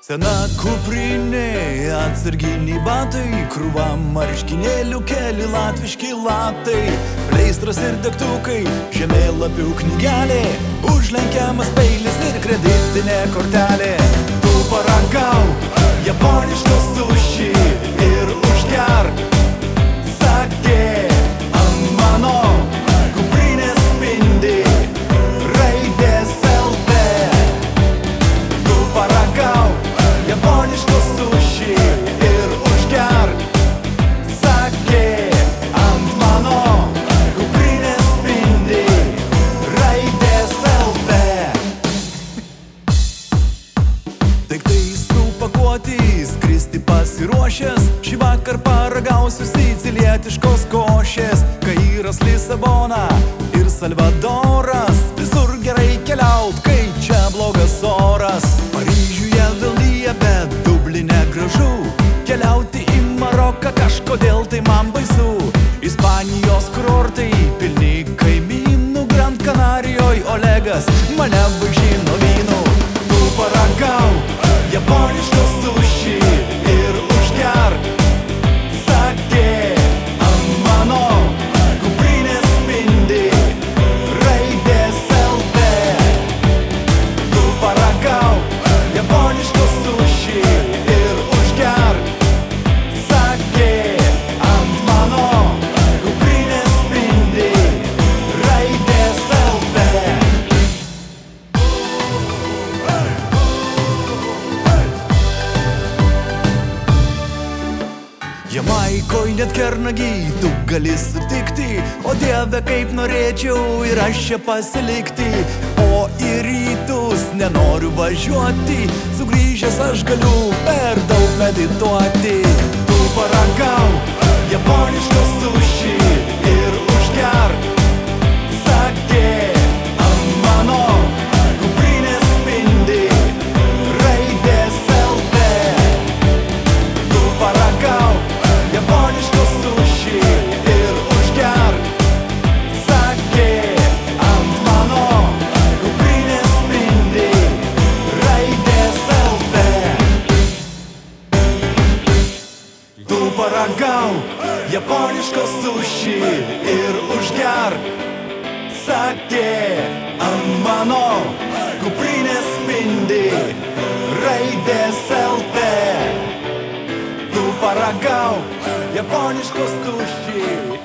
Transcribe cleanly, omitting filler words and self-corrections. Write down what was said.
Sena kuprinė, atsarginiai batai, krūva marškinėlių, keli latviški latai, pleistras ir degtukai, žemėlapių knygelė, užlenkiamas peilis ir kreditinė kortelė. Tu paragauk japoniško suši ir užgerk sakė ant mano kuprinės spindi raidės LT. Tu paragauk japoniško suši ir užgerk sakė ant mano kuprinės spindi raidės LT. Daiktai supakuoti, skristi pasiruošęs, šį vakar paragausiu sicilietiškos košės. Kairas, Lisabona ir Salvadoras, visur gerai keliaut, kai čia blogas oras. Paryžiuje vėl lyja, bet Dubline gražu, keliauti į Maroką kažkodėl tai man baisu. Ispanijos kurortai pilni kaimynų, Gran Canarijoj Olegas mane vaišino vynu. Tu paragauk japoniško suši ir užgerk sakė ant mano kuprinės spindi raidės LT. Tu paragauk japoniško suši ir užgerk sakė ant mano kuprinės spindi raidės LT. Jamaikoj net Kernagį tu gali sutikti, o Dieve kaip norėčiau ir aš čia pasilikti. O į rytus nenoriu važiuoti, sugrįžęs aš galiu per daug medituoti. Tu paragauk japoniško suši ir užgerk sakė ant mano kuprinės spindi raidės LT. Tu paragauk japoniško suši ir užgerk sakė ant mano kuprinės spindi raidės LT. Tu paragauk japoniško suši ir užgerk sakė ant mano kuprinės spindi raidės LT. Tu paragauk japoniško suši